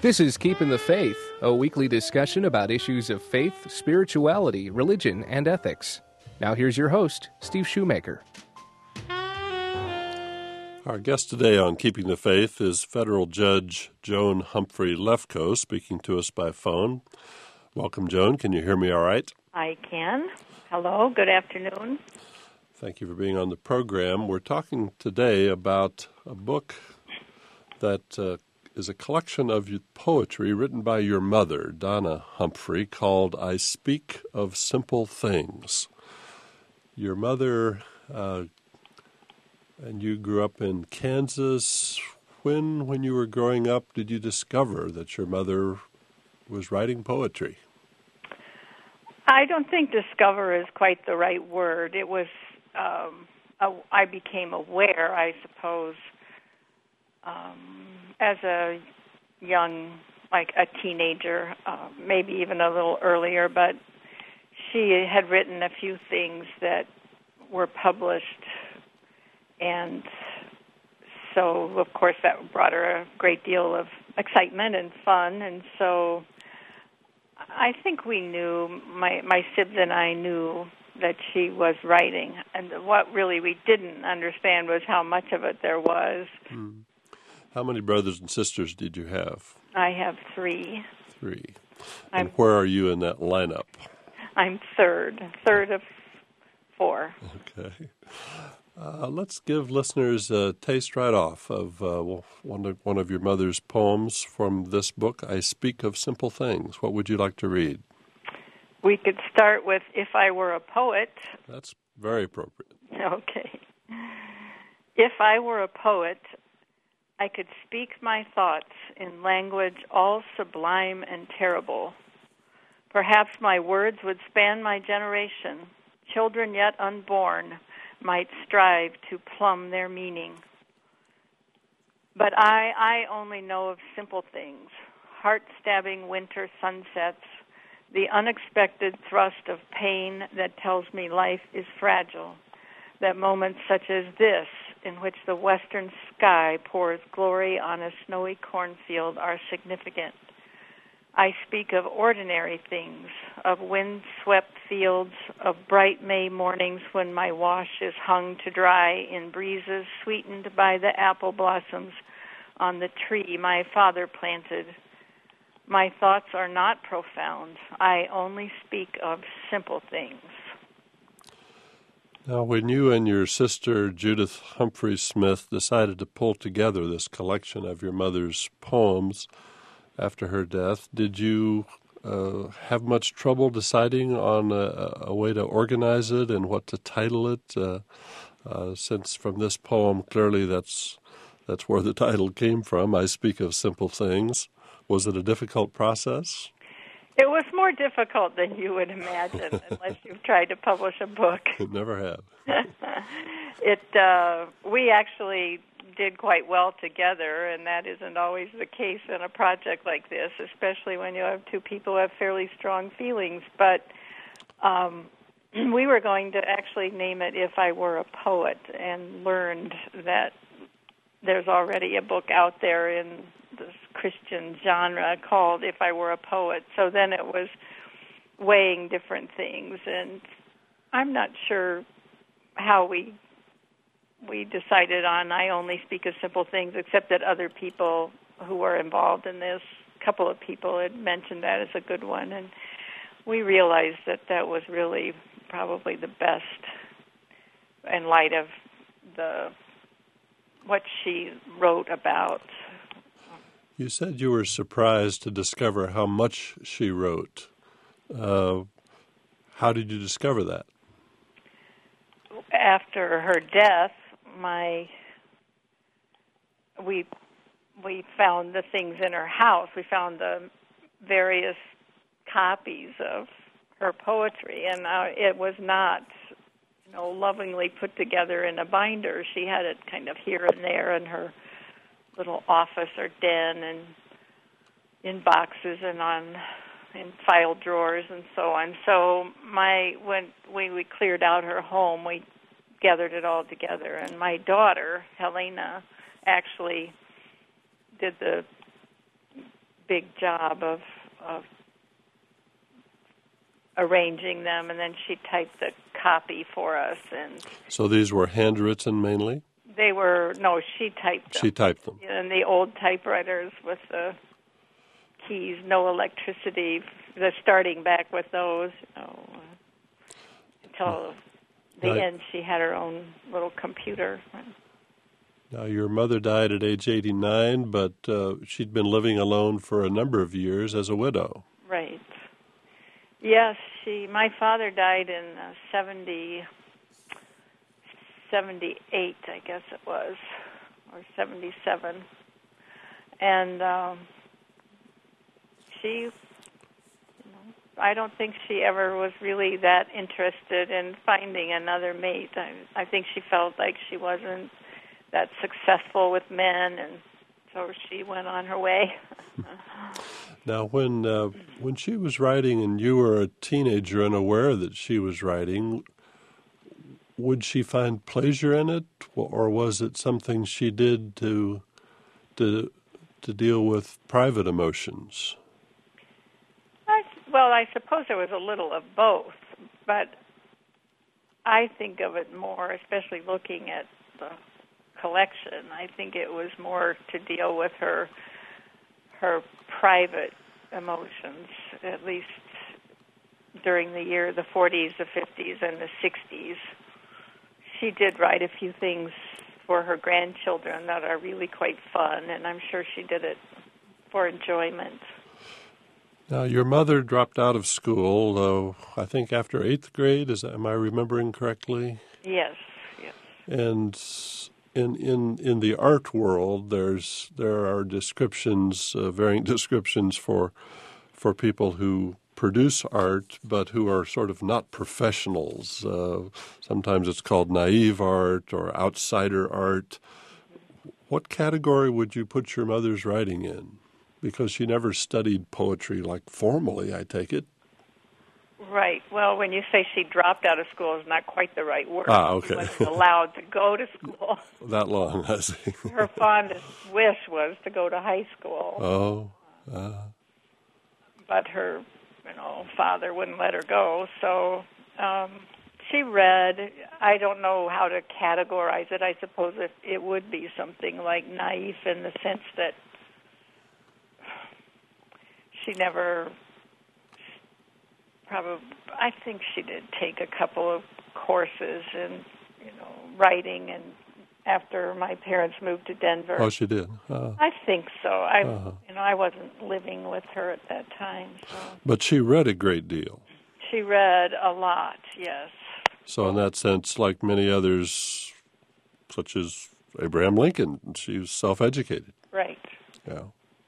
This is Keeping the Faith, a weekly discussion about issues of faith, spirituality, religion, and ethics. Now here's your host, Steve Shoemaker. Our guest today on Keeping the Faith is Federal Judge Joan Humphrey Lefkoe, speaking to us by phone. Welcome, Joan. Can you hear me all right? I can. Hello. Good afternoon. Thank you for being on the program. We're talking today about a book that is a collection of poetry written by your mother, Donna Humphrey, called I Speak of Simple Things. Your mother and you grew up in Kansas. When you were growing up, did you discover that your mother was writing poetry? I don't think discover is quite the right word. It was, I became aware, I suppose, as a young, like a teenager, maybe even a little earlier, but she had written a few things that were published, and so, of course, that brought her a great deal of excitement and fun, and so I think we knew, my sibs and I knew that she was writing, and what really we didn't understand was how much of it there was. How many brothers and sisters did you have? I have three. And where are you in that lineup? I'm third of four. Okay. Let's give listeners a taste right off of one of your mother's poems from this book, I Speak of Simple Things. What would you like to read? We could start with If I Were a Poet. That's very appropriate. Okay. If I were a poet, I could speak my thoughts in language all sublime and terrible. Perhaps my words would span my generation. Children yet unborn might strive to plumb their meaning. But I only know of simple things, heart-stabbing winter sunsets, the unexpected thrust of pain that tells me life is fragile, that moments such as this, in which the western sky pours glory on a snowy cornfield, are significant. I speak of ordinary things, of wind-swept fields, of bright May mornings when my wash is hung to dry in breezes sweetened by the apple blossoms on the tree my father planted. My thoughts are not profound. I only speak of simple things. Now, when you and your sister, Judith Humphrey Smith, decided to pull together this collection of your mother's poems after her death, did you have much trouble deciding on a way to organize it and what to title it? Since from this poem, clearly that's where the title came from, I Speak of Simple Things. Was it a difficult process? It was more difficult than you would imagine, unless you've tried to publish a book. Never have. We actually did quite well together, and that isn't always the case in a project like this, especially when you have two people who have fairly strong feelings. But we were going to actually name it If I Were a Poet, and learned that there's already a book out there in this Christian genre called If I Were a Poet. So then it was weighing different things, and I'm not sure how we decided on I only speak of simple things, except that other people who were involved in this, a couple of people had mentioned that as a good one, and we realized that that was really probably the best in light of what she wrote about. You said you were surprised to discover how much she wrote. How did you discover that? After her death, we found the things in her house. We found the various copies of her poetry, and it was not, lovingly put together in a binder. She had it kind of here and there in her little office or den, and in boxes and in file drawers and so on. So when we cleared out her home, we gathered it all together, and my daughter Helena actually did the big job of arranging them, and then she typed the copy for us. And so these were handwritten mainly? They were, no, she typed them. She typed them. And the old typewriters with the keys, no electricity, starting back with those, until the end she had her own little computer. Now, your mother died at age 89, but she'd been living alone for a number of years as a widow. Right. Yes, my father died in 78, I guess it was, or 77. And I don't think she ever was really that interested in finding another mate. I think she felt like she wasn't that successful with men, and so she went on her way. Now, when she was writing and you were a teenager and aware that she was writing, would she find pleasure in it, or was it something she did to deal with private emotions? Well, I suppose there was a little of both, but I think of it more, especially looking at the collection, I think it was more to deal with her private emotions, at least during the 40s, the 50s, and the 60s. She did write a few things for her grandchildren that are really quite fun, and I'm sure she did it for enjoyment. Now, your mother dropped out of school, I think after 8th grade. Am I remembering correctly? Yes. And in the art world, there are descriptions, varying descriptions for people who produce art, but who are sort of not professionals. Sometimes it's called naive art or outsider art. What category would you put your mother's writing in? Because she never studied poetry, like formally, I take it. Right. Well, when you say she dropped out of school, is not quite the right word. Okay. She wasn't allowed to go to school. That long, I see. Her fondest wish was to go to high school. But her, father wouldn't let her go. So she read. I don't know how to categorize it. I suppose it would be something like naive in the sense that she never. I think she did take a couple of courses in, writing, and after my parents moved to Denver. Oh, she did. I think so. I wasn't living with her at that time. So. But she read a great deal. She read a lot, yes. So in that sense, like many others, such as Abraham Lincoln, she was self-educated. Right. Yeah.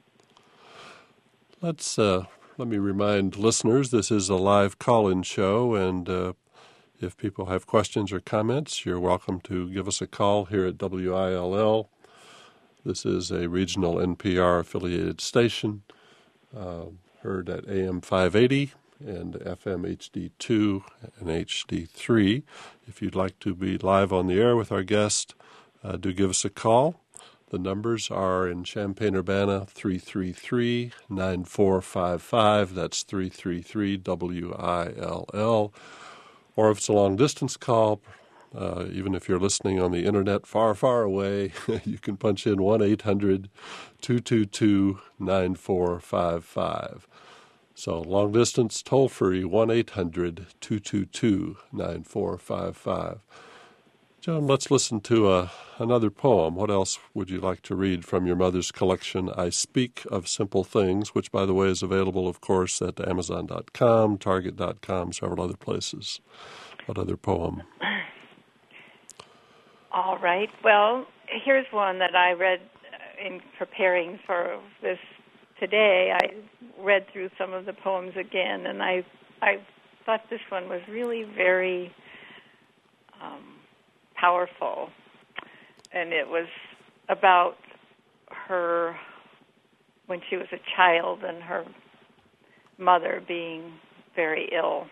Let me remind listeners, this is a live call-in show, and if people have questions or comments, you're welcome to give us a call here at WILL. This is a regional NPR-affiliated station, heard at AM 580 and FM HD2 and HD3. If you'd like to be live on the air with our guest, do give us a call. The numbers are in Champaign-Urbana, 333-9455. That's 333-WILL. Or if it's a long-distance call, even if you're listening on the Internet far, far away, you can punch in 1-800-222-9455. So long-distance, toll-free, 1-800-222-9455. John, let's listen to another poem. What else would you like to read from your mother's collection, I Speak of Simple Things, which, by the way, is available, of course, at Amazon.com, Target.com, several other places. What other poem? All right. Well, here's one that I read in preparing for this today. I read through some of the poems again, and I thought this one was really very powerful, and it was about her when she was a child and her mother being very ill.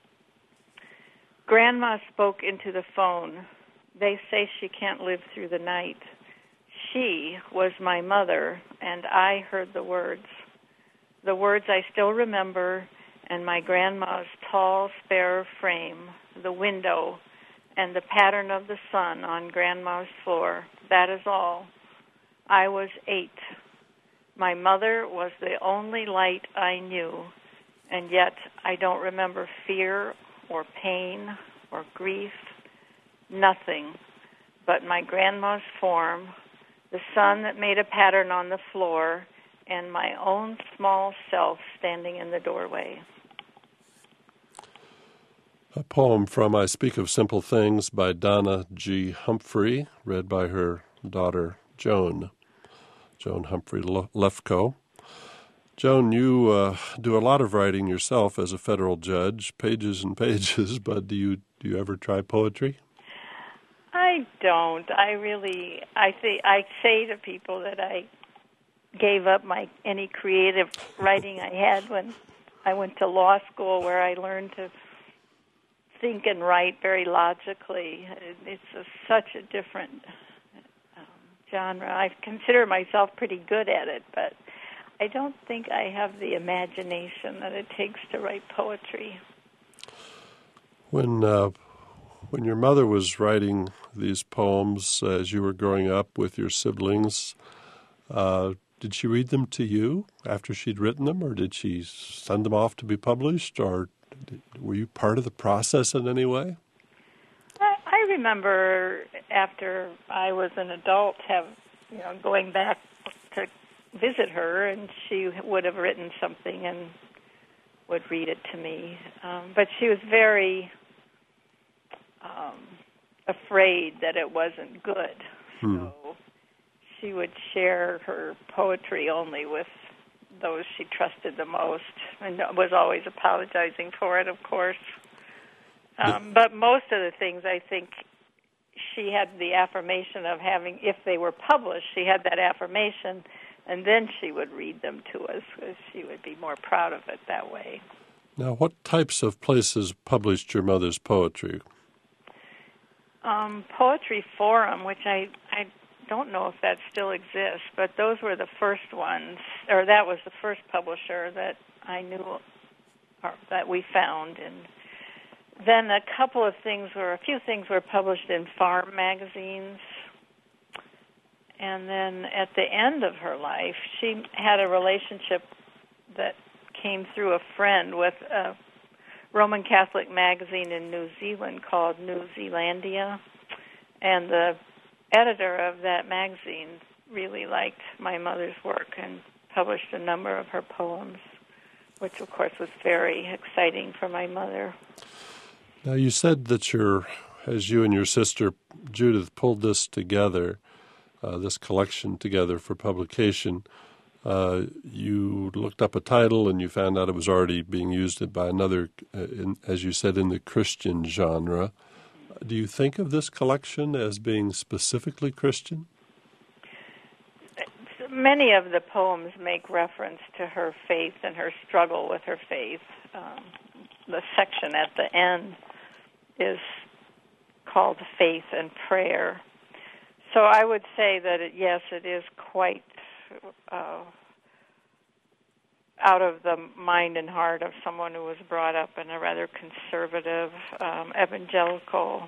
Grandma spoke into the phone. They say she can't live through the night. She was my mother, and I heard the words. The words I still remember, and my grandma's tall, spare frame, the window, and the pattern of the sun on Grandma's floor. That is all. I was 8. My mother was the only light I knew, and yet I don't remember fear or pain or grief, nothing but my grandma's form, the sun that made a pattern on the floor, and my own small self standing in the doorway. A poem from I Speak of Simple Things by Donna G. Humphrey, read by her daughter, Joan Humphrey Lefko. Joan, you do a lot of writing yourself as a federal judge, pages and pages, but do you ever try poetry? I don't. I say to people that I gave up any creative writing I had when I went to law school, where I learned to think and write very logically. It's such a different genre. I consider myself pretty good at it, but I don't think I have the imagination that it takes to write poetry. When your mother was writing these poems as you were growing up with your siblings, did she read them to you after she'd written them, or did she send them off to be published, or were you part of the process in any way? I remember after I was an adult, going back to visit her, and she would have written something and would read it to me. But she was very afraid that it wasn't good. So she would share her poetry only with those she trusted the most, and was always apologizing for it, of course. But most of the things, I think, she had the affirmation of having, if they were published, she had that affirmation, and then she would read them to us, because she would be more proud of it that way. Now, what types of places published your mother's poetry? Poetry Forum, which I don't know if that still exists, but those were the first ones, or that was the first publisher that I knew, or that we found. And then a few things were published in farm magazines. And then at the end of her life, she had a relationship that came through a friend with a Roman Catholic magazine in New Zealand called New Zealandia. And the editor of that magazine really liked my mother's work and published a number of her poems, which, of course, was very exciting for my mother. Now, you said that as you and your sister Judith pulled this together, this collection together for publication, you looked up a title and you found out it was already being used by another, as you said, in the Christian genre. Do you think of this collection as being specifically Christian? Many of the poems make reference to her faith and her struggle with her faith. The section at the end is called Faith and Prayer. So I would say that, it is quite out of the mind and heart of someone who was brought up in a rather conservative, evangelical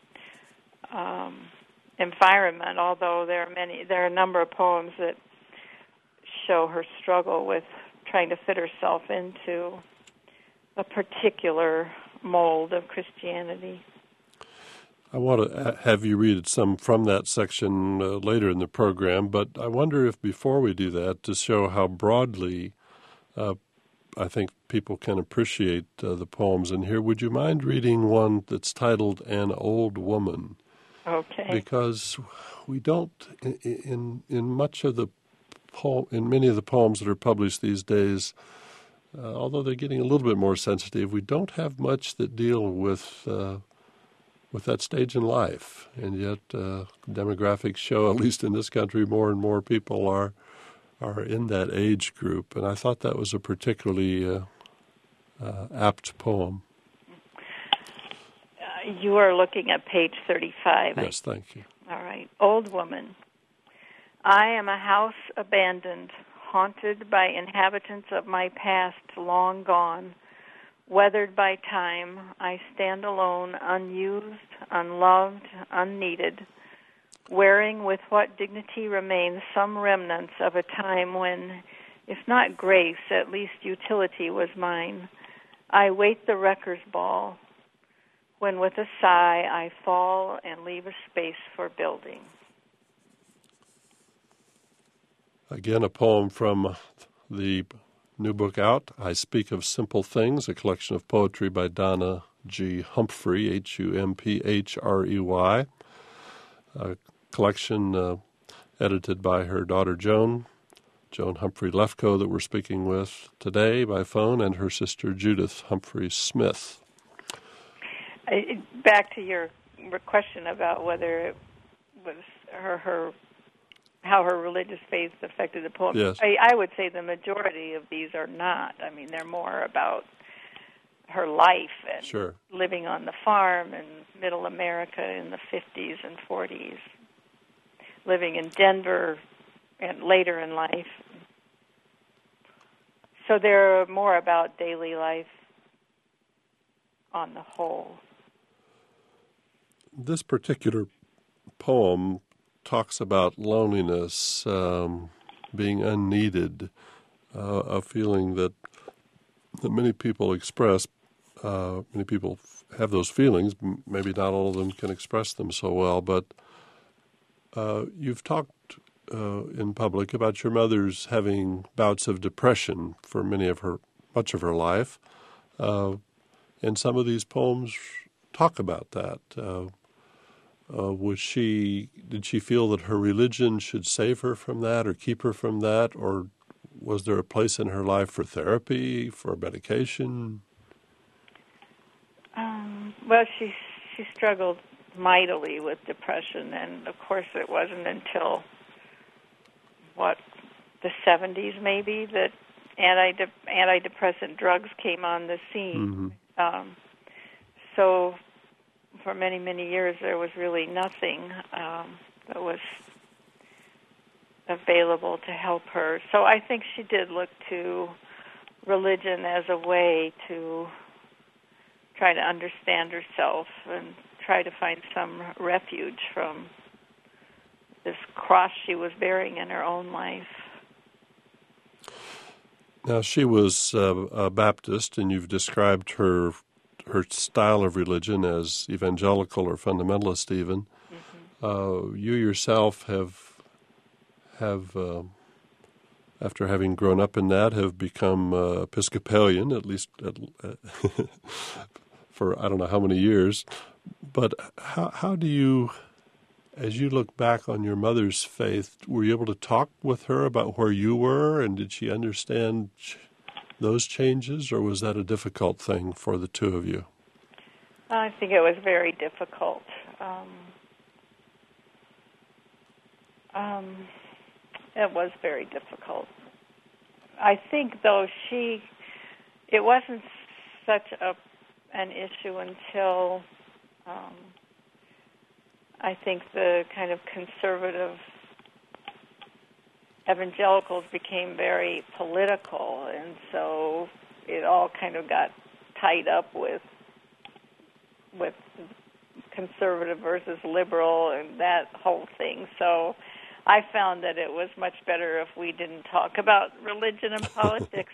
environment, although there are a number of poems that show her struggle with trying to fit herself into a particular mold of Christianity. I want to have you read some from that section later in the program, but I wonder if before we do that, to show how broadly I think people can appreciate the poems in here, would you mind reading one that's titled An Old Woman? Okay. Because we don't, in much of the in many of the poems that are published these days, although they're getting a little bit more sensitive, we don't have much that deal with that stage in life. And yet demographics show, at least in this country, more and more people are in that age group. And I thought that was a particularly apt poem. You are looking at page 35. Yes, thank you. All right. Old woman. I am a house abandoned, haunted by inhabitants of my past long gone. Weathered by time, I stand alone, unused, unloved, unneeded, wearing with what dignity remains some remnants of a time when, if not grace, at least utility was mine. I wait the wrecker's ball, when with a sigh I fall and leave a space for building. Again, a poem from the new book out, I Speak of Simple Things, a collection of poetry by Donna G. Humphrey, Humphrey, a collection edited by her daughter Joan Humphrey Lefko, that we're speaking with today by phone, and her sister Judith Humphrey Smith. Back to your question about whether it was how her religious faith affected the poem. Yes. I would say the majority of these are not. I mean, they're more about her life and Sure. living on the farm in middle America in the 50s and 40s, living in Denver and later in life. So they're more about daily life on the whole. This particular poem talks about loneliness, being unneeded, a feeling that many people express. Many people have those feelings. Maybe not all of them can express them so well, but you've talked in public about your mother's having bouts of depression for much of her life, and some of these poems talk about that. Did she feel that her religion should save her from that or keep her from that, or was there a place in her life for therapy, for medication? Well, she struggled mightily with depression, and of course it wasn't until the 70s maybe that antidepressant drugs came on the scene. Mm-hmm. So for many, many years, there was really nothing that was available to help her. So I think she did look to religion as a way to try to understand herself and try to find some refuge from this cross she was bearing in her own life. Now, she was a Baptist, and you've described her style of religion as evangelical or fundamentalist even. Mm-hmm. You yourself have after having grown up in that, have become Episcopalian, at least for I don't know how many years. But how do you, as you look back on your mother's faith, were you able to talk with her about where you were, and did she understand those changes, or was that a difficult thing for the two of you? I think it was very difficult. It was very difficult. I think, though, it wasn't such an issue until I think the kind of conservative evangelicals became very political, and so it all kind of got tied up with conservative versus liberal and that whole thing. So I found that it was much better if we didn't talk about religion and politics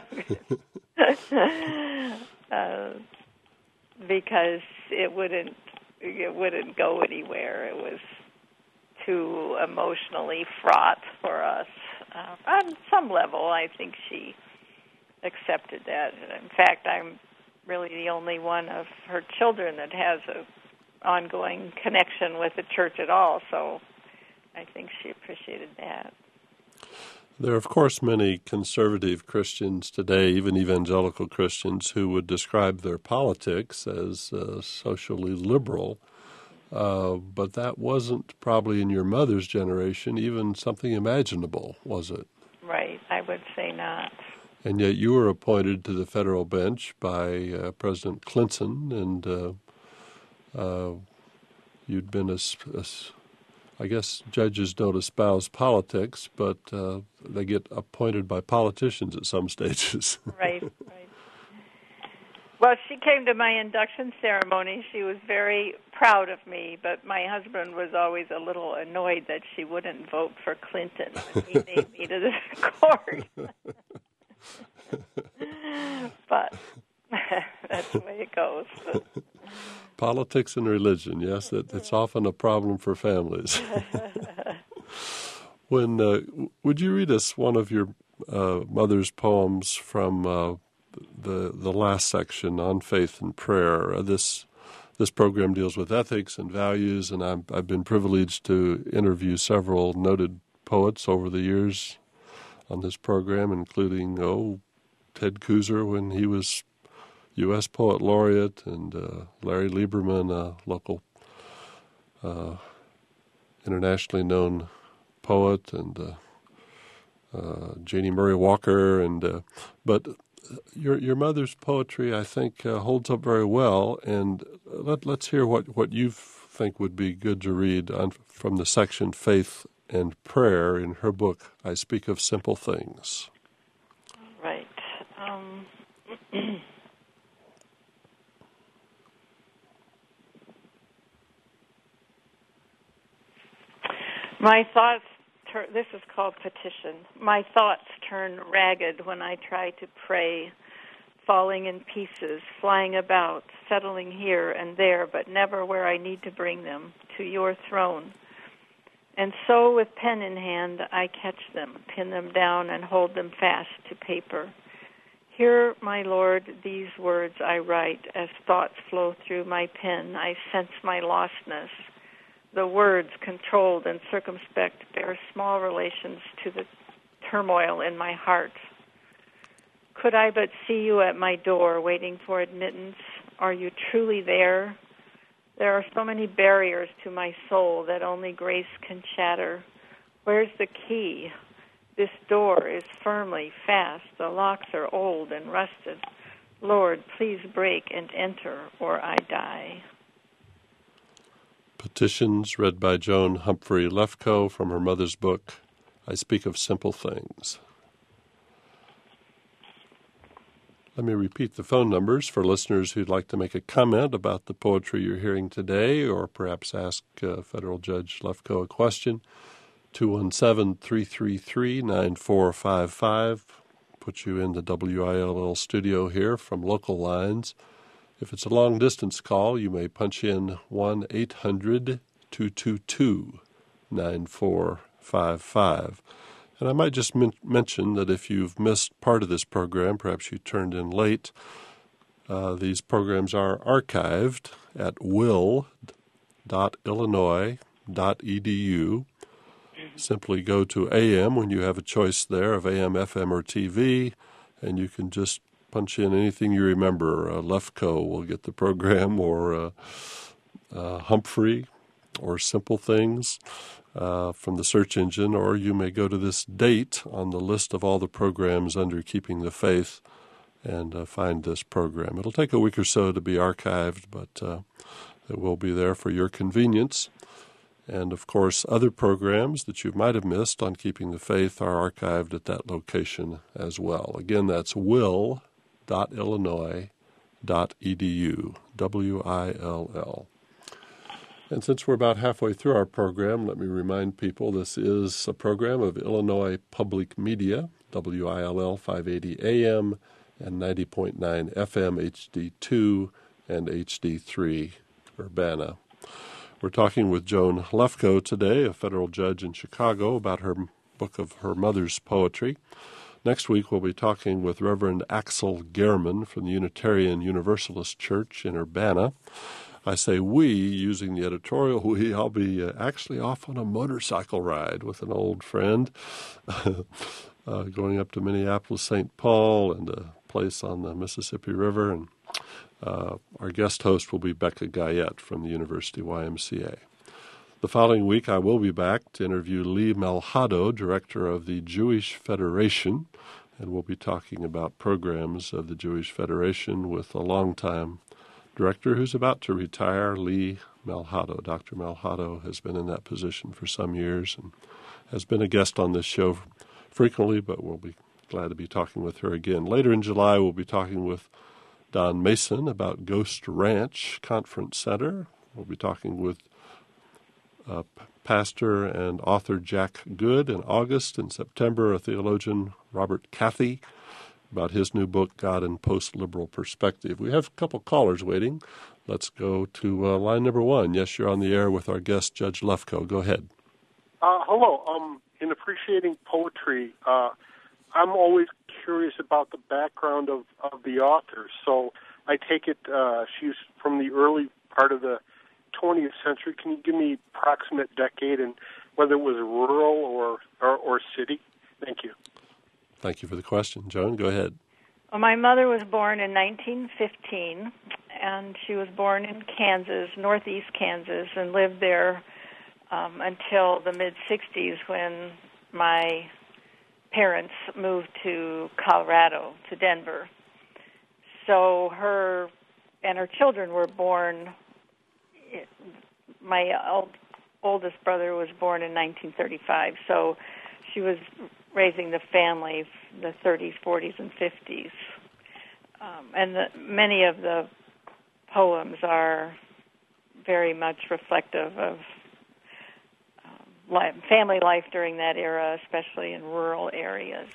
because it wouldn't go anywhere. It was too emotionally fraught for us. On some level, I think she accepted that. In fact, I'm really the only one of her children that has an ongoing connection with the church at all, so I think she appreciated that. There are, of course, many conservative Christians today, even evangelical Christians, who would describe their politics as socially liberal. But that wasn't probably in your mother's generation even something imaginable, was it? Right, I would say not. And yet you were appointed to the federal bench by President Clinton, and you'd been a I guess judges don't espouse politics, but they get appointed by politicians at some stages. Right. Well, she came to my induction ceremony. She was very proud of me, but my husband was always a little annoyed that she wouldn't vote for Clinton when he named me to the court. But that's the way it goes. Politics and religion, yes, it's often a problem for families. Would you read us one of your mother's poems from the last section on faith and prayer? This program deals with ethics and values, and I've been privileged to interview several noted poets over the years on this program, including Ted Kooser when he was U.S. Poet Laureate, and Larry Lieberman, a local internationally known poet, and Janie Murray Walker, but your mother's poetry, I think, holds up very well. And let's hear what you think would be good to read from the section Faith and Prayer in her book, I Speak of Simple Things. Right. My thoughts, this is called petition. My thoughts turn ragged when I try to pray, falling in pieces, flying about, settling here and there, but never where I need to bring them, to your throne. And so with pen in hand, I catch them, pin them down, and hold them fast to paper. Here, my Lord, these words I write, as thoughts flow through my pen, I sense my lostness. The words, controlled and circumspect, bear small relations to the turmoil in my heart. Could I but see you at my door, waiting for admittance? Are you truly there? There are so many barriers to my soul that only grace can shatter. Where's the key? This door is firmly fast. The locks are old and rusted. Lord, please break and enter, or I die. Petitions, read by Joan Humphrey Lefkoe from her mother's book, I Speak of Simple Things. Let me repeat the phone numbers for listeners who'd like to make a comment about the poetry you're hearing today, or perhaps ask Federal Judge Lefkoe a question. 217-333-9455. Put you in the WILL studio here from local lines. If it's a long-distance call, you may punch in 1-800-222-9455. And I might just mention that if you've missed part of this program, perhaps you turned in late, these programs are archived at will.illinois.edu. Simply go to AM when you have a choice there of AM, FM, or TV, and you can just punch in anything you remember. Lefkoe will get the program, or Humphrey, or Simple Things from the search engine, or you may go to this date on the list of all the programs under Keeping the Faith and find this program. It'll take a week or so to be archived, but it will be there for your convenience. And, of course, other programs that you might have missed on Keeping the Faith are archived at that location as well. Again, that's will.illinois.edu, WILL. And since we're about halfway through our program, let me remind people this is a program of Illinois Public Media, WILL 580 AM and 90.9 FM, HD2 and HD3, Urbana. We're talking with Joan Lefkoe today, a federal judge in Chicago, about her book of her mother's poetry. Next week, we'll be talking with Reverend Axel Gehrman from the Unitarian Universalist Church in Urbana. I say we, using the editorial we. I'll be actually off on a motorcycle ride with an old friend, going up to Minneapolis, St. Paul, and a place on the Mississippi River. And our guest host will be Becca Guyette from the University YMCA. The following week, I will be back to interview Lee Malhado, director of the Jewish Federation, and we'll be talking about programs of the Jewish Federation with a longtime director who's about to retire, Lee Malhado. Dr. Malhado has been in that position for some years and has been a guest on this show frequently, but we'll be glad to be talking with her again. Later in July, we'll be talking with Don Mason about Ghost Ranch Conference Center. We'll be talking with pastor and author Jack Good in August. In September, a theologian, Robert Cathy, about his new book, God in Post-Liberal Perspective. We have a couple callers waiting. Let's go to line number one. Yes, you're on the air with our guest, Judge Lefkoe. Go ahead. Hello. In appreciating poetry, I'm always curious about the background of the author. So I take it she's from the early part of the 20th century. Can you give me approximate decade and whether it was rural or city? Thank you. Thank you for the question. Joan, go ahead. Well, my mother was born in 1915, and she was born in Kansas, northeast Kansas, and lived there until the mid-'60s when my parents moved to Colorado, to Denver. So her and her children were born. My oldest brother was born in 1935, so she was raising the family, the 30s, 40s, and 50s. And many of the poems are very much reflective of family life during that era, especially in rural areas.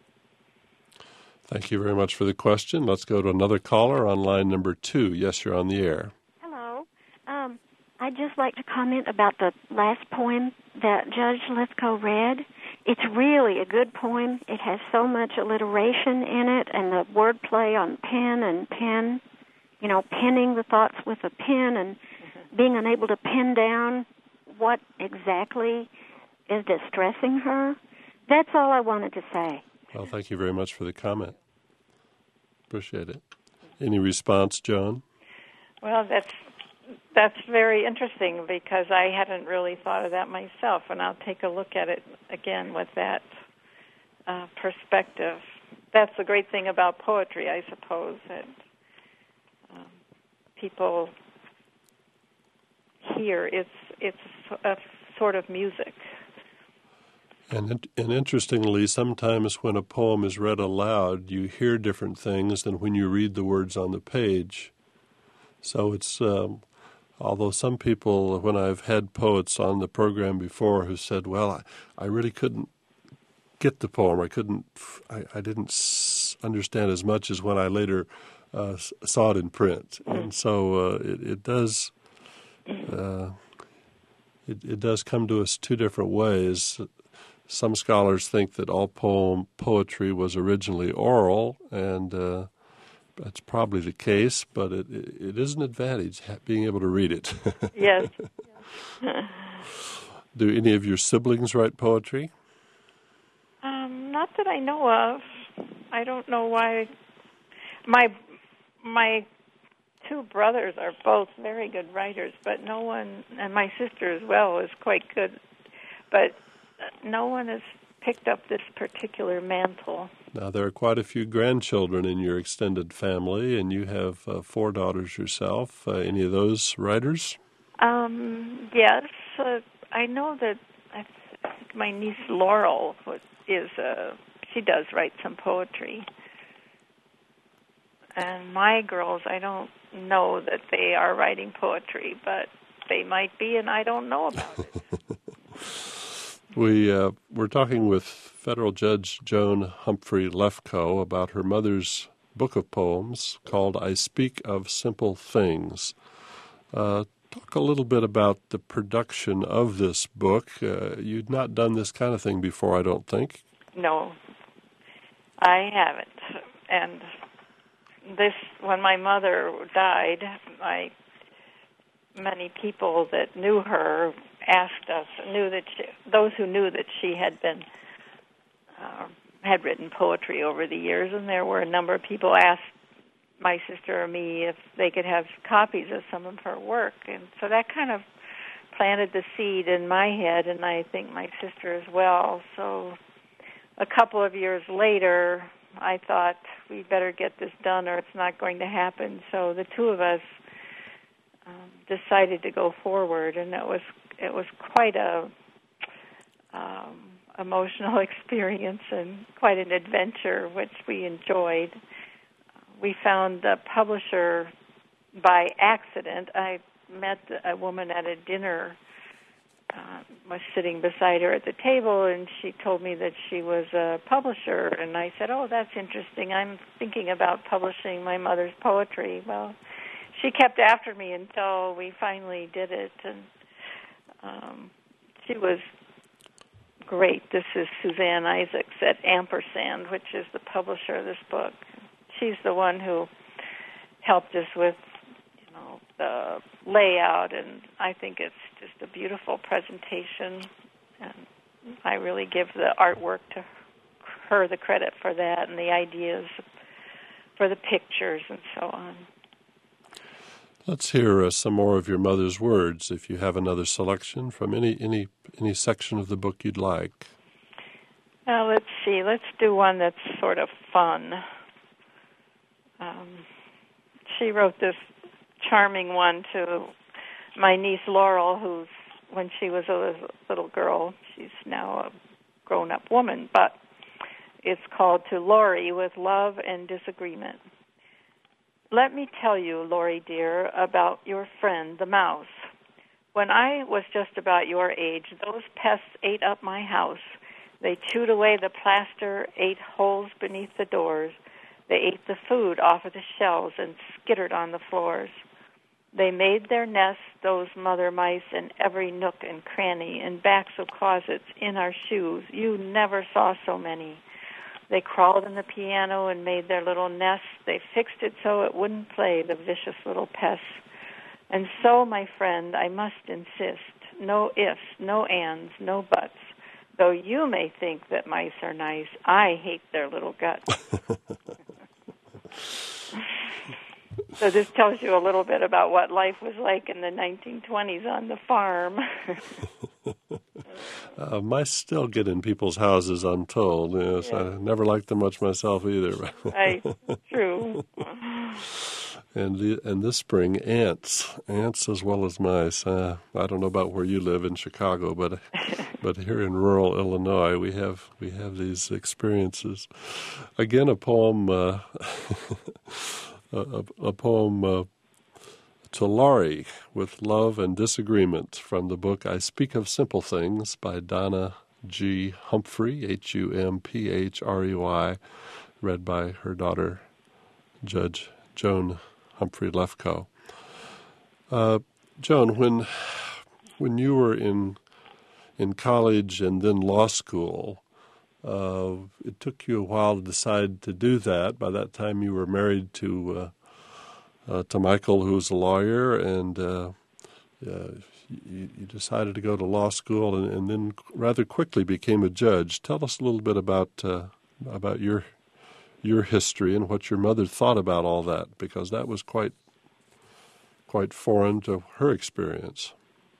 Thank you very much for the question. Let's go to another caller on line number 2. Yes, you're on the air. Hello. I'd just like to comment about the last poem that Judge Lefkoe read. It's really a good poem. It has so much alliteration in it and the wordplay on pen and pen, penning the thoughts with a pen and being unable to pin down what exactly is distressing her. That's all I wanted to say. Well, thank you very much for the comment. Appreciate it. Any response, Joan? Well, that's very interesting because I hadn't really thought of that myself, and I'll take a look at it again with that perspective. That's the great thing about poetry, I suppose, that people hear. It's a sort of music. And interestingly, sometimes when a poem is read aloud, you hear different things than when you read the words on the page. So it's, although some people, when I've had poets on the program before who said, well, I really couldn't get the poem, I didn't understand as much as when I later saw it in print. And so it does come to us two different ways. Some scholars think that all poetry was originally oral, and that's probably the case, but it is an advantage being able to read it. Yes. Do any of your siblings write poetry? Not that I know of. I don't know why. My two brothers are both very good writers, but no one, and my sister as well, is quite good, but no one has picked up this particular mantle. Now, there are quite a few grandchildren in your extended family, and you have 4 daughters yourself. Any of those writers? Yes. I know that I think my niece Laurel she does write some poetry. And my girls, I don't know that they are writing poetry, but they might be, and I don't know about it. We're talking with Federal Judge Joan Humphrey Lefkoe about her mother's book of poems called I Speak of Simple Things. Talk a little bit about the production of this book. You'd not done this kind of thing before, I don't think. No, I haven't. And when my mother died, many people that knew her asked us, those who knew that she had written poetry over the years, and there were a number of people asked my sister or me if they could have copies of some of her work, and so that kind of planted the seed in my head, and I think my sister as well. So a couple of years later, I thought we better get this done or it's not going to happen. So the two of us decided to go forward, and it was quite a emotional experience and quite an adventure, which we enjoyed. We found the publisher by accident. I met a woman at a dinner, was sitting beside her at the table, and she told me that she was a publisher, and I said, "Oh, that's interesting. I'm thinking about publishing my mother's poetry." Well, she kept after me until we finally did it, and she was great. This is Suzanne Isaacs at Ampersand, which is the publisher of this book. She's the one who helped us with, the layout, and I think it's just a beautiful presentation, and I really give the artwork to her the credit for that, and the ideas for the pictures and so on. Let's hear some more of your mother's words, if you have another selection from any section of the book you'd like. Let's see. Let's do one that's sort of fun. She wrote this charming one to my niece Laurel, who's, when she was a little girl, she's now a grown-up woman, but it's called To Laurie with Love and Disagreement. Let me tell you, Laurie dear, about your friend, the mouse. When I was just about your age, those pests ate up my house. They chewed away the plaster, ate holes beneath the doors. They ate the food off of the shelves and skittered on the floors. They made their nests, those mother mice, in every nook and cranny, in backs of closets, in our shoes. You never saw so many. They crawled in the piano and made their little nests. They fixed it so it wouldn't play, the vicious little pests. And so, my friend, I must insist, no ifs, no ands, no buts. Though you may think that mice are nice, I hate their little guts. So this tells you a little bit about what life was like in the 1920s on the farm. Mice still get in people's houses, I'm told. Yes, yeah. I never liked them much myself either. Right, true. And this spring, ants as well as mice. I don't know about where you live in Chicago, but here in rural Illinois, we have these experiences. Again, a poem, a poem to Laurie with Love and Disagreement from the book I Speak of Simple Things by Donna G. Humphrey, Humphry, read by her daughter, Judge Joan Humphrey Lefkoe. Joan, when you were in college and then law school, it took you a while to decide to do that. By that time, you were married to Michael, who's a lawyer, and you decided to go to law school, and then rather quickly became a judge. Tell us a little bit about your history and what your mother thought about all that, because that was quite foreign to her experience.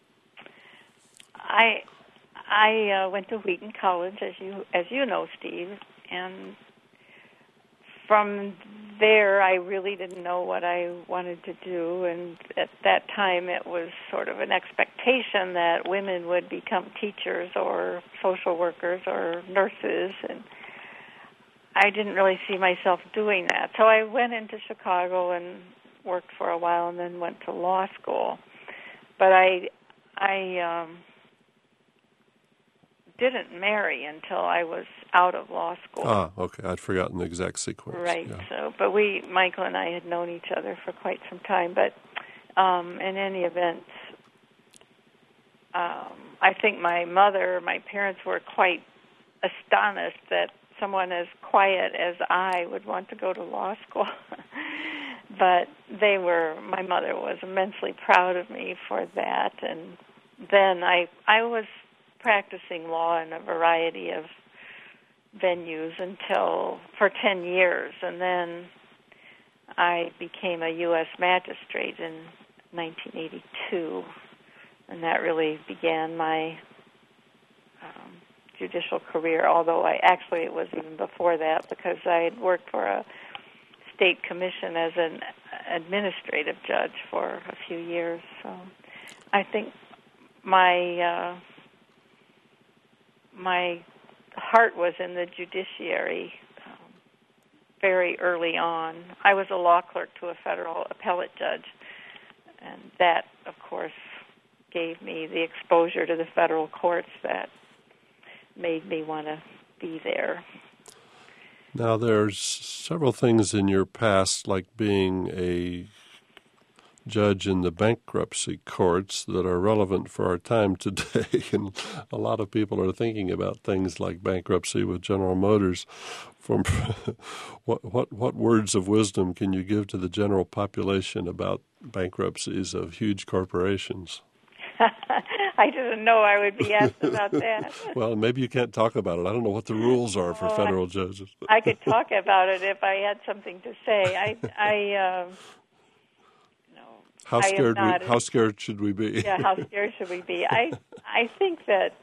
I went to Wheaton College, as you know, Steve, and from there I really didn't know what I wanted to do, and at that time it was sort of an expectation that women would become teachers or social workers or nurses, and I didn't really see myself doing that. So I went into Chicago and worked for a while and then went to law school. But I didn't marry until I was out of law school. Ah, okay. I'd forgotten the exact sequence. Right. Yeah. So, but Michael and I had known each other for quite some time. But in any event, I think my parents were quite astonished that someone as quiet as I would want to go to law school. But my mother was immensely proud of me for that. And then I was practicing law in a variety of venues for 10 years. And then I became a U.S. magistrate in 1982. And that really began my judicial career, although it was even before that, because I had worked for a state commission as administrative judge for a few years. So I think my heart was in the judiciary very early on. I was a law clerk to a federal appellate judge, and that, of course, gave me the exposure to the federal courts that made me want to be there. Now, there's several things in your past, like being a judge in the bankruptcy courts, that are relevant for our time today. And a lot of people are thinking about things like bankruptcy with General Motors. From what words of wisdom can you give to the general population about bankruptcies of huge corporations? I didn't know I would be asked about that. Well, maybe you can't talk about it. I don't know what the rules are for federal judges. I could talk about it if I had something to say. How scared should we be? Yeah, how scared should we be? I think that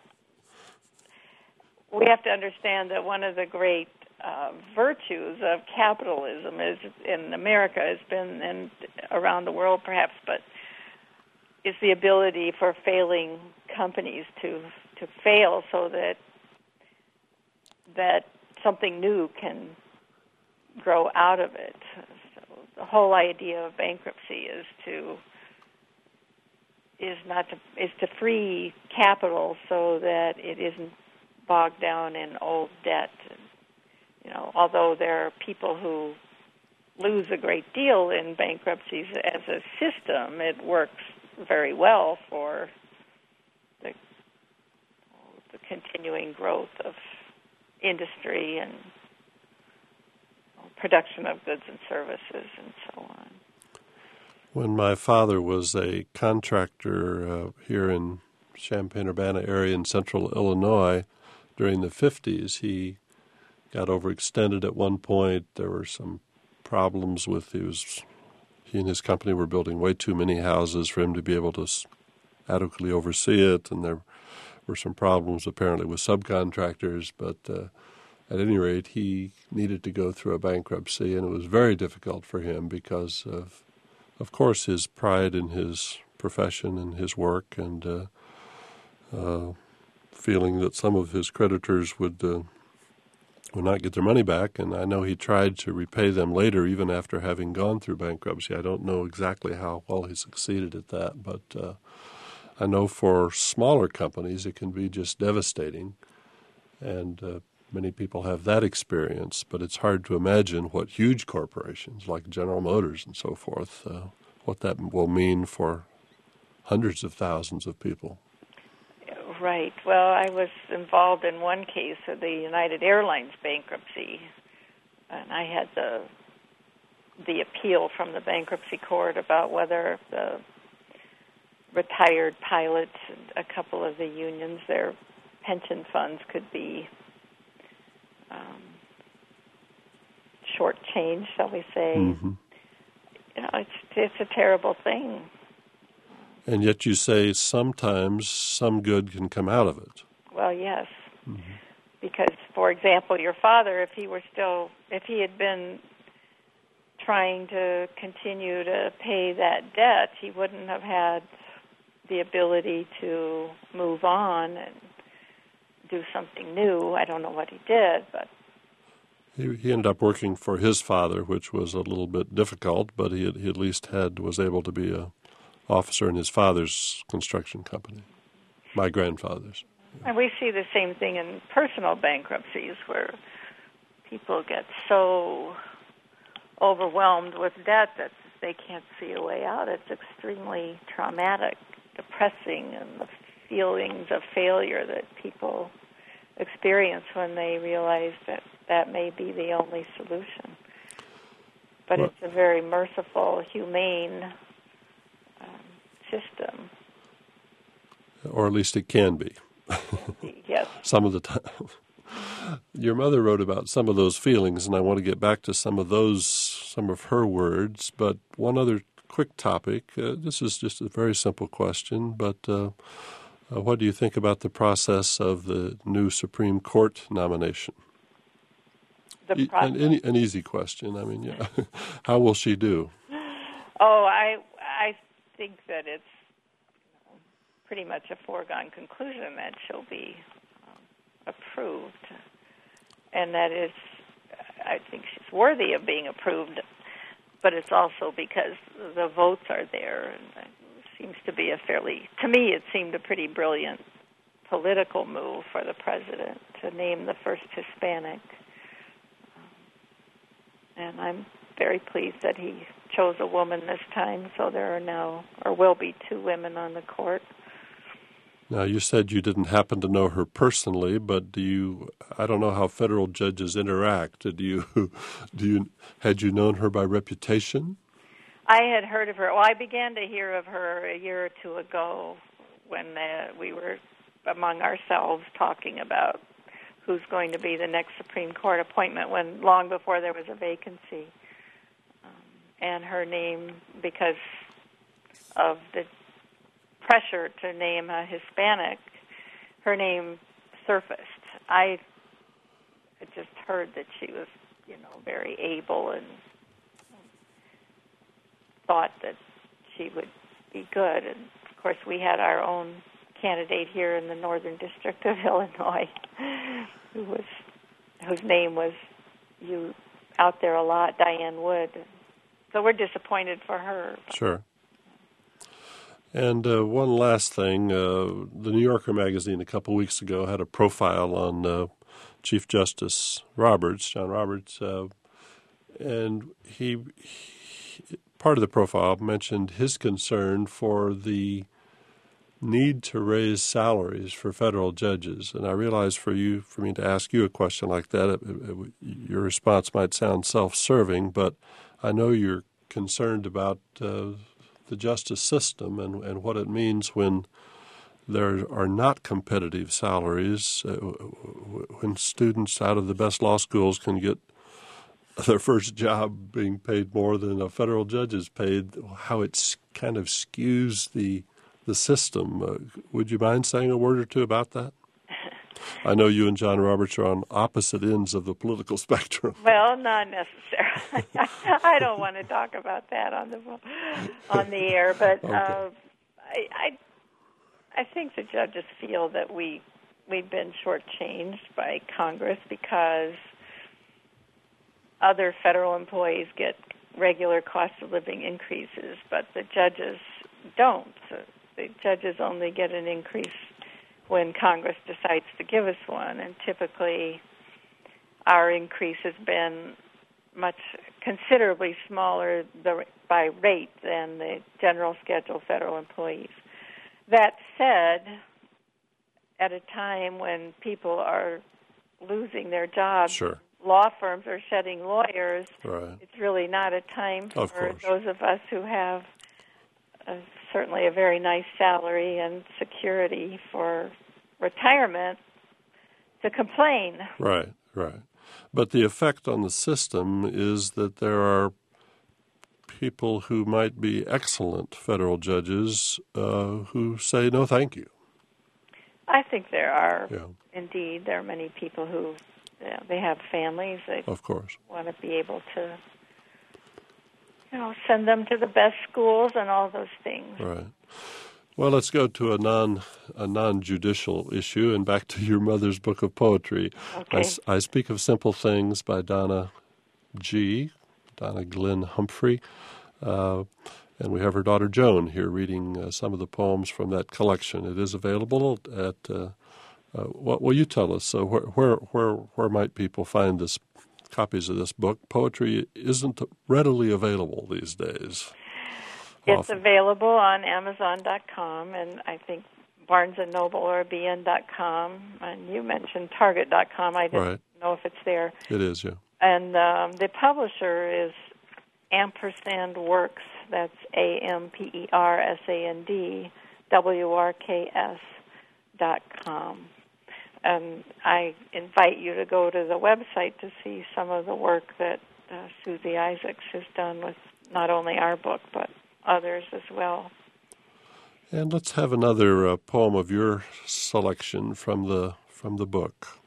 we have to understand that one of the great virtues of capitalism is in America has been, and around the world perhaps, but is the ability for failing companies to fail so that something new can grow out of it. So the whole idea of bankruptcy is to free capital so that it isn't bogged down in old debt. Although there are people who lose a great deal in bankruptcies as a system, it works very well for the continuing growth of industry and production of goods and services and so on. When my father was a contractor here in Champaign-Urbana area in central Illinois during the 50s, he got overextended at one point. There were some problems with he and his company were building way too many houses for him to be able to adequately oversee it, and there were some problems apparently with subcontractors, but at any rate, he needed to go through a bankruptcy, and it was very difficult for him because of course, his pride in his profession and his work, and feeling that some of his creditors would not get their money back. And I know he tried to repay them later, even after having gone through bankruptcy. I don't know exactly how well he succeeded at that, but I know for smaller companies it can be just devastating, and many people have that experience, but it's hard to imagine what huge corporations like General Motors and so forth, what that will mean for hundreds of thousands of people. Right. Well, I was involved in one case of the United Airlines bankruptcy, and I had the appeal from the bankruptcy court about whether the retired pilots and a couple of the unions, their pension funds could be shortchanged, shall we say. Mm-hmm. It's a terrible thing. And yet you say sometimes some good can come out of it. Well, yes. Mm-hmm. Because, for example, your father, if he had been trying to continue to pay that debt, he wouldn't have had the ability to move on and do something new. I don't know what he did, but he ended up working for his father, which was a little bit difficult, but he at least was able to be a officer in his father's construction company, my grandfather's. And we see the same thing in personal bankruptcies where people get so overwhelmed with debt that they can't see a way out. It's extremely traumatic, depressing, and the feelings of failure that people experience when they realize that may be the only solution. But it's a very merciful, humane system. Or at least it can be. Yes. Some of the time. Your mother wrote about some of those feelings, and I want to get back to some of her words. But one other quick topic. This is just a very simple question, but what do you think about the process of the new Supreme Court nomination? The process? An easy question. I mean, yeah. How will she do? Oh, I think that it's pretty much a foregone conclusion that she'll be approved, and that is, I think she's worthy of being approved. But it's also because the votes are there, and it seems to be to me, it seemed a pretty brilliant political move for the president to name the first Hispanic. And I'm very pleased that he chose a woman this time, so there are now, or will be, 2 women on the court. Now, you said you didn't happen to know her personally, but I don't know how federal judges interact. Had you known her by reputation? I had heard of her. Well, I began to hear of her a year or 2 ago when we were among ourselves talking about who's going to be the next Supreme Court appointment, long before there was a vacancy. And her name, because of the pressure to name a Hispanic, her name surfaced. I just heard that she was, very able, and thought that she would be good. And of course, we had our own candidate here in the Northern District of Illinois, whose name was out there a lot, Diane Wood. So we're disappointed for her. Sure. And one last thing, the New Yorker magazine a couple weeks ago had a profile on Chief Justice John Roberts, and he part of the profile mentioned his concern for the need to raise salaries for federal judges. And I realize for me to ask you a question like that, your response might sound self-serving, but I know you're concerned about the justice system and what it means when there are not competitive salaries, when students out of the best law schools can get their first job being paid more than a federal judge is paid, how it kind of skews the system. Would you mind saying a word or two about that? I know you and John Roberts are on opposite ends of the political spectrum. Well, not necessarily. I don't want to talk about that on the air, but okay. I think the judges feel that we've been shortchanged by Congress because other federal employees get regular cost of living increases, but the judges don't. The judges only get an increase when Congress decides to give us one, and typically our increase has been considerably smaller by rate than the general schedule federal employees. That said, at a time when people are losing their jobs, sure, law firms are shedding lawyers, right, it's really not a time for those of us who have certainly a very nice salary and security for retirement to complain. Right. But the effect on the system is that there are people who might be excellent federal judges who say no thank you. I think there are. Yeah. Indeed, there are many people who they have families. They of course want to be able to send them to the best schools and all those things. Right. Well, let's go to a non-judicial issue and back to your mother's book of poetry. Okay. I Speak of Simple Things by Donna Glenn Humphrey. And we have her daughter Joan here reading some of the poems from that collection. It is available at, what will you tell us? So where might people find copies of this book? Poetry isn't readily available these days. It's available on Amazon.com, and I think Barnes & Noble or BN.com. And you mentioned Target.com. I didn't know if it's there. It is, yeah. And the publisher is Ampersand Works. That's AMPERSANDWRKS.com. And I invite you to go to the website to see some of the work that Susie Isaacs has done with not only our book, but others as well. And let's have another poem of your selection from the book.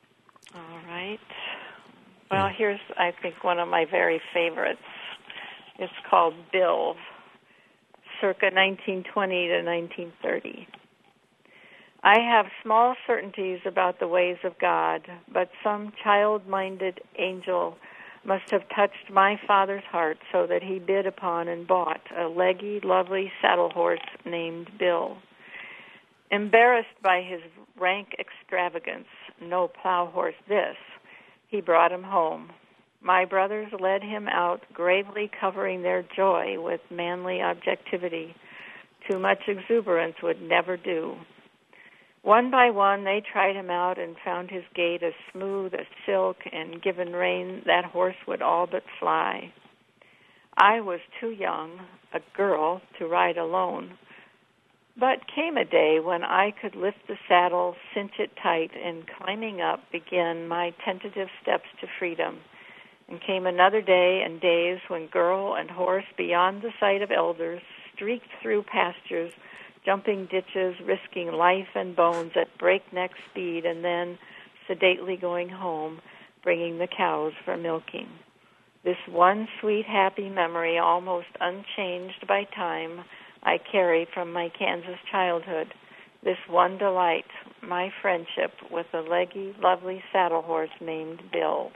All right. Well, here's, I think, one of my very favorites. It's called Bill, circa 1920 to 1930. I have small certainties about the ways of God, but some child-minded angel must have touched my father's heart so that he bid upon and bought a leggy, lovely saddle horse named Bill. Embarrassed by his rank extravagance, no plow horse this, he brought him home. My brothers led him out, gravely covering their joy with manly objectivity. Too much exuberance would never do. One by one, they tried him out and found his gait as smooth as silk, and given rein, that horse would all but fly. I was too young, a girl, to ride alone. But came a day when I could lift the saddle, cinch it tight, and climbing up, begin my tentative steps to freedom. And came another day and days when girl and horse, beyond the sight of elders, streaked through pastures, jumping ditches, risking life and bones at breakneck speed, and then sedately going home, bringing the cows for milking. This one sweet, happy memory, almost unchanged by time, I carry from my Kansas childhood. This one delight, my friendship with a leggy, lovely saddle horse named Bill.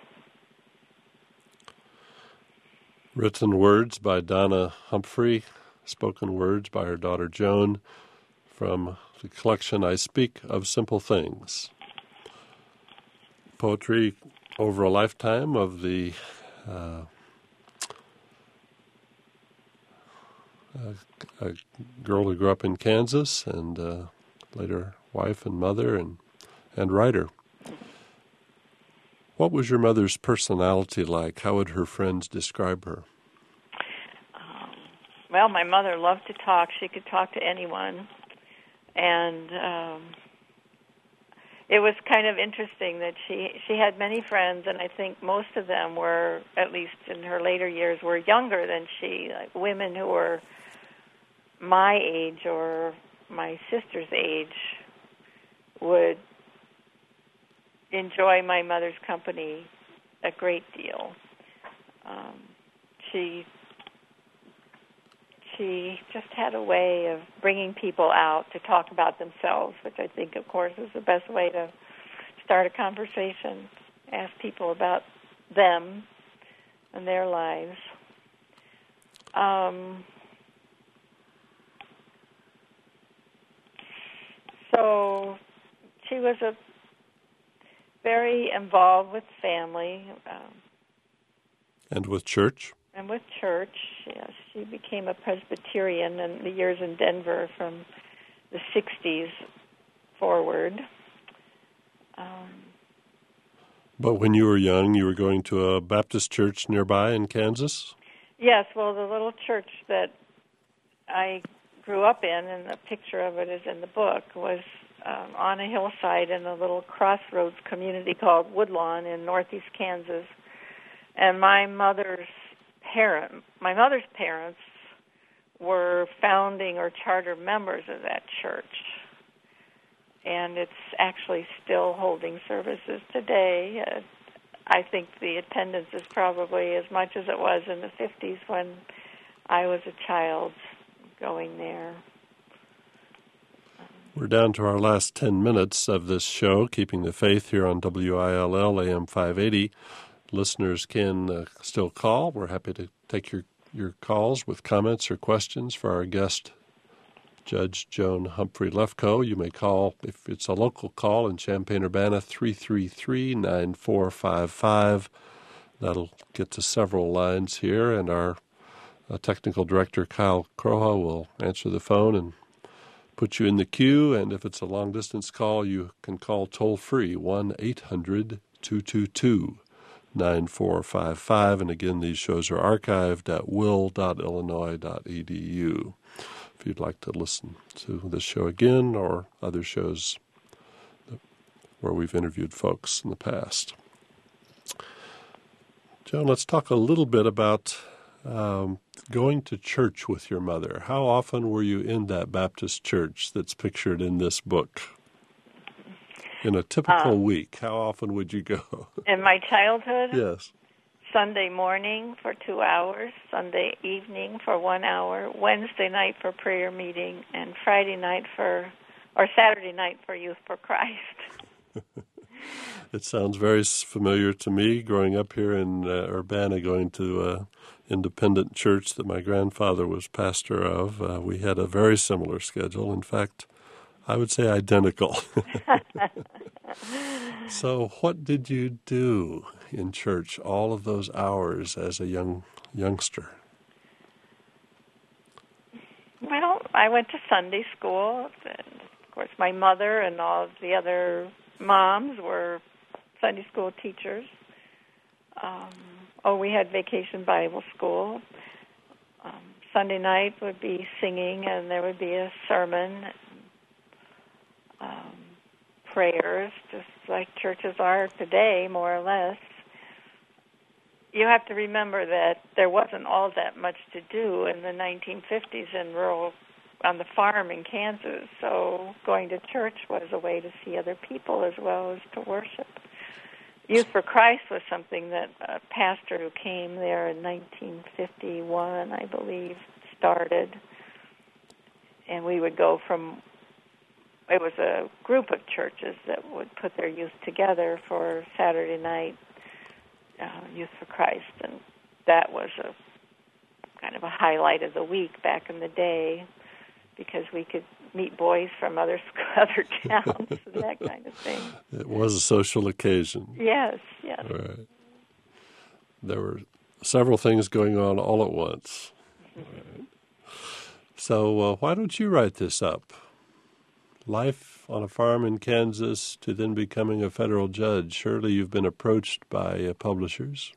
Written words by Donna Humphrey, spoken words by her daughter Joan, from the collection I Speak of Simple Things. Poetry over a lifetime of the a girl who grew up in Kansas and later wife and mother and writer. What was your mother's personality like? How would her friends describe her? Well, my mother loved to talk. She could talk to anyone. And it was kind of interesting that she had many friends, and I think most of them were, at least in her later years, were younger than she, like women who were my age or my sister's age would enjoy my mother's company a great deal. She just had a way of bringing people out to talk about themselves, which I think, of course, is the best way to start a conversation, ask people about them and their lives. So she was very involved with family. And with church? And with church, yes. She became a Presbyterian in the years in Denver from the 60s forward. But when you were young, you were going to a Baptist church nearby in Kansas? Yes, well, the little church that I grew up in, and a picture of it is in the book, was on a hillside in a little crossroads community called Woodlawn in northeast Kansas. And my mother's parents were founding or charter members of that church. And it's actually still holding services today. I think the attendance is probably as much as it was in the 50s when I was a child going there. We're down to our last 10 minutes of this show, Keeping the Faith, here on WILL AM 580. Listeners can still call. We're happy to take your calls with comments or questions for our guest, Judge Joan Humphrey Lefkoe. You may call, if it's a local call in Champaign-Urbana, 333-9455. That'll get to several lines here, and our technical director, Kyle Croha, will answer the phone and put you in the queue. And if it's a long-distance call, you can call toll-free, 1-800-222-9455. And again, these shows are archived at will.illinois.edu. If you'd like to listen to this show again or other shows where we've interviewed folks in the past. Joan, let's talk a little bit about going to church with your mother. How often were you in that Baptist church that's pictured in this book? In a typical week, how often would you go? In my childhood? Yes. Sunday morning for 2 hours, Sunday evening for 1 hour, Wednesday night for prayer meeting, and Saturday night for Youth for Christ. It sounds very familiar to me growing up here in Urbana, going to an independent church that my grandfather was pastor of. We had a very similar schedule. In fact, I would say identical. So what did you do in church all of those hours as a youngster? Well, I went to Sunday school. And of course, my mother and all of the other moms were Sunday school teachers. We had vacation Bible school. Sunday night would be singing, and there would be a sermon, prayers, just like churches are today, more or less. You have to remember that there wasn't all that much to do in the 1950s on the farm in Kansas, so going to church was a way to see other people as well as to worship. Youth for Christ was something that a pastor who came there in 1951, I believe, started, and we would go from, it was a group of churches that would put their youth together for Saturday night Youth for Christ, and that was a kind of a highlight of the week back in the day, because we could meet boys from other towns and that kind of thing. It was a social occasion. Yes, yes. Right. There were several things going on all at once. Right. So why don't you write this up? Life on a farm in Kansas to then becoming a federal judge. Surely you've been approached by publishers.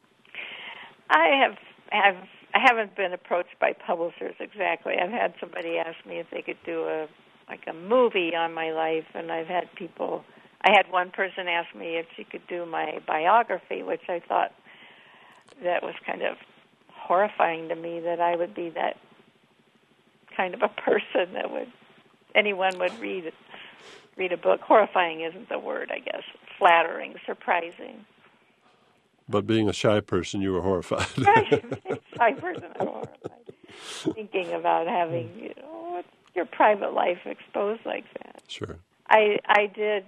I haven't been approached by publishers exactly. I've had somebody ask me if they could do a movie on my life, and I had one person ask me if she could do my biography, which I thought that was kind of horrifying to me, that I would be that kind of a person that anyone would read a book. Horrifying isn't the word, I guess. Flattering, surprising. But being a shy person, you were horrified. Shy person, I'm horrified. Thinking about having, your private life exposed like that. Sure. I did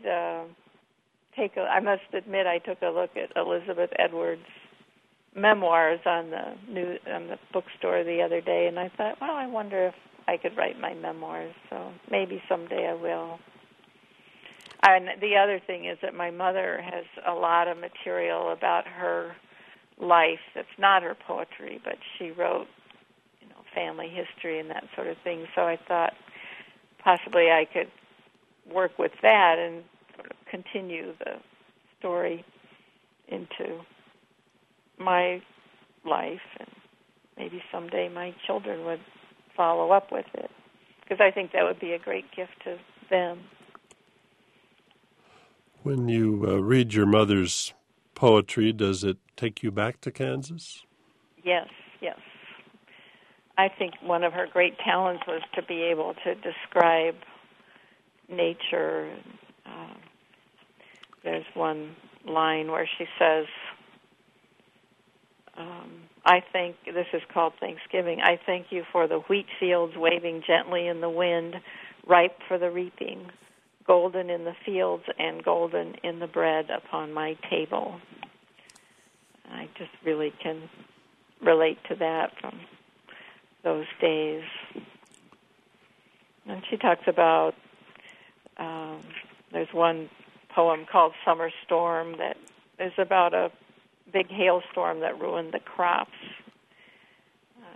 I must admit, I took a look at Elizabeth Edwards' memoirs on the bookstore the other day, and I thought, well, I wonder if I could write my memoirs. So maybe someday I will. And the other thing is that my mother has a lot of material about her life that's not her poetry, but she wrote, family history and that sort of thing. So I thought possibly I could work with that and sort of continue the story into my life, and maybe someday my children would follow up with it, because I think that would be a great gift to them. When you read your mother's poetry, does it take you back to Kansas? Yes. I think one of her great talents was to be able to describe nature. There's one line where she says, I think, this is called Thanksgiving, I thank you for the wheat fields waving gently in the wind, ripe for the reaping, golden in the fields and golden in the bread upon my table. I just really can relate to that from those days. And she talks about, there's one poem called Summer Storm that is about a big hailstorm that ruined the crops. And,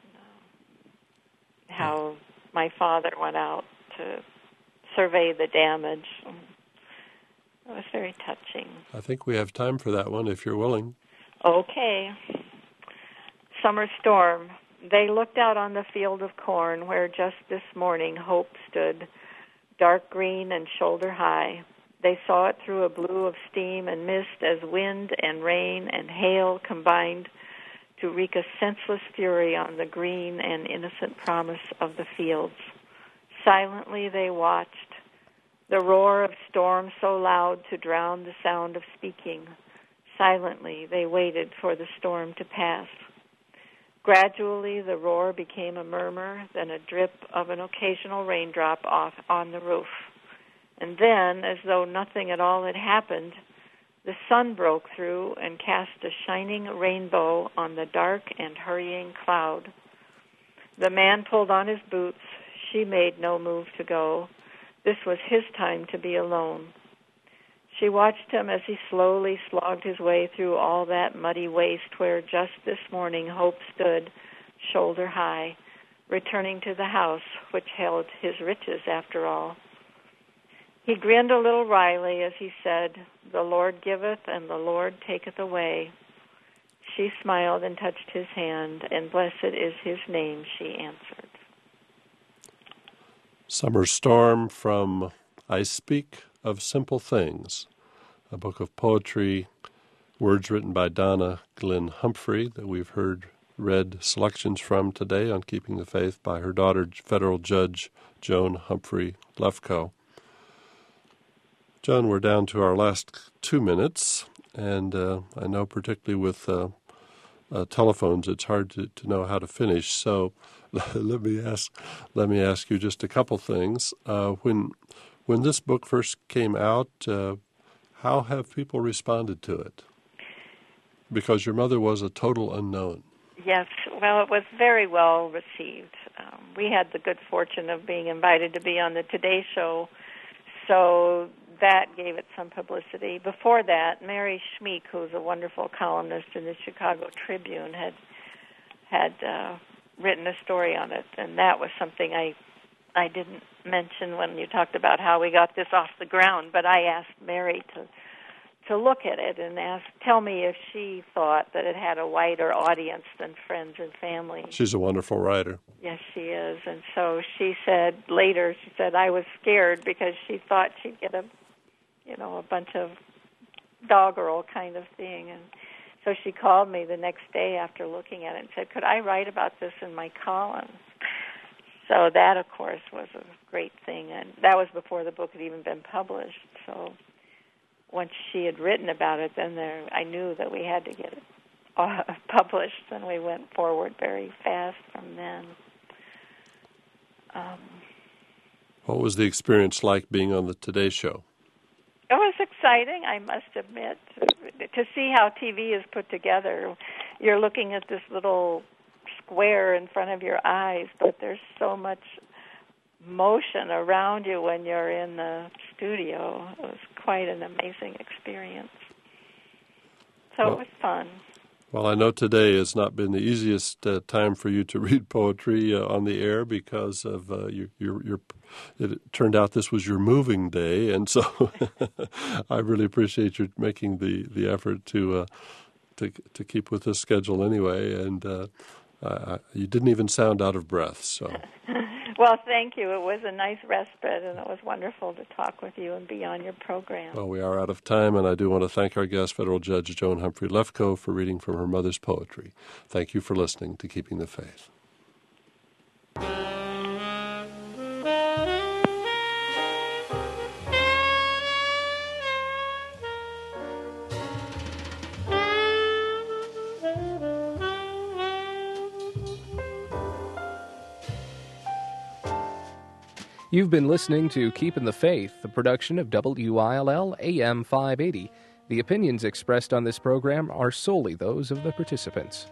how my father went out to survey the damage. It was very touching. I think we have time for that one, if you're willing. Okay. Summer Storm. They looked out on the field of corn where just this morning hope stood, dark green and shoulder high. They saw it through a blue of steam and mist as wind and rain and hail combined to wreak a senseless fury on the green and innocent promise of the fields. Silently they watched, the roar of storm so loud to drown the sound of speaking. Silently, they waited for the storm to pass. Gradually, the roar became a murmur, then a drip of an occasional raindrop off on the roof. And then, as though nothing at all had happened, the sun broke through and cast a shining rainbow on the dark and hurrying cloud. The man pulled on his boots. She made no move to go. This was his time to be alone. She watched him as he slowly slogged his way through all that muddy waste where just this morning hope stood, shoulder high, returning to the house which held his riches after all. He grinned a little wryly as he said, "The Lord giveth and the Lord taketh away." She smiled and touched his hand, and "Blessed is his name," she answered. Summer Storm from I Speak of Simple Things, a book of poetry, words written by Donna Glenn Humphrey that we've heard read selections from today on Keeping the Faith by her daughter, Federal Judge Joan Humphrey Lefkoe. Joan, we're down to our last 2 minutes, and I know particularly with telephones it's hard to know how to finish, so let me ask you just a couple things. When this book first came out, how have people responded to it? Because your mother was a total unknown. Yes, well, it was very well received. We had the good fortune of being invited to be on the Today Show, so that gave it some publicity. Before that, Mary Schmeek, who's a wonderful columnist in the Chicago Tribune, had written a story on it, and that was something I didn't mention when you talked about how we got this off the ground, but I asked Mary to look at it and tell me if she thought that it had a wider audience than friends and family. She's a wonderful writer. Yes, she is. And so she said later, I was scared because she thought she'd get a bunch of doggerel kind of thing. And so she called me the next day after looking at it and said, could I write about this in my column? So that, of course, was a great thing. And that was before the book had even been published. So once she had written about it, then I knew that we had to get it published, and we went forward very fast from then. What was the experience like being on the Today Show? It was exciting, I must admit, to see how TV is put together. You're looking at this little square in front of your eyes, but there's so much motion around you when you're in the studio. It was quite an amazing experience. So it was fun. Well, I know today has not been the easiest time for you to read poetry on the air because of your. It turned out this was your moving day, and so I really appreciate you making the effort to keep with this schedule anyway. And you didn't even sound out of breath. So. Well, thank you. It was a nice respite, and it was wonderful to talk with you and be on your program. Well, we are out of time, and I do want to thank our guest, Federal Judge Joan Humphrey Lefkoe, for reading from her mother's poetry. Thank you for listening to Keeping the Faith. You've been listening to Keeping the Faith, a production of WILL AM 580. The opinions expressed on this program are solely those of the participants.